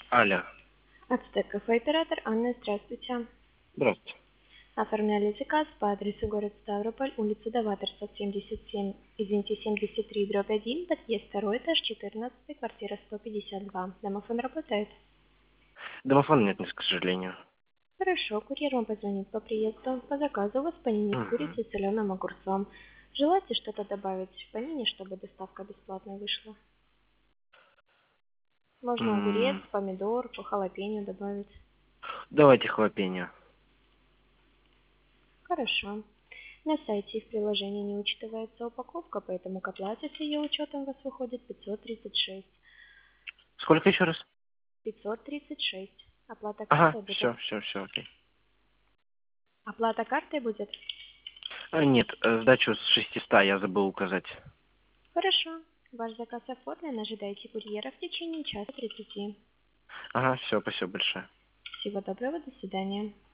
Алло. Ацтек кафе оператор Анна, здравствуйте. Здравствуйте. Оформляли заказ по адресу город Ставрополь, улица Даваторса, 77, извините, 73/1, подъезд 2, этаж 14, квартира 152. Домофон работает? Домофона нет, к сожалению. Хорошо, курьер вам позвонит по приезду. По заказу у вас панини с Мгм. курицей и соленым огурцом. Желаете что-то добавить в панини, чтобы доставка бесплатной вышла? Можно огурец, М, помидор, по халапеньо добавить. Давайте халапеньо. Хорошо. На сайте и в приложении не учитывается упаковка, поэтому к оплате с ее учетом у вас выходит 536. Сколько еще раз? 536. Оплата Ага, картой будет. все, окей. Оплата картой будет? Нет, сдачу с 600 я забыл указать. Хорошо. Ваш заказ оформлен, ожидайте курьера в течение часа 30. Ага, все, спасибо большое. Всего доброго, до свидания.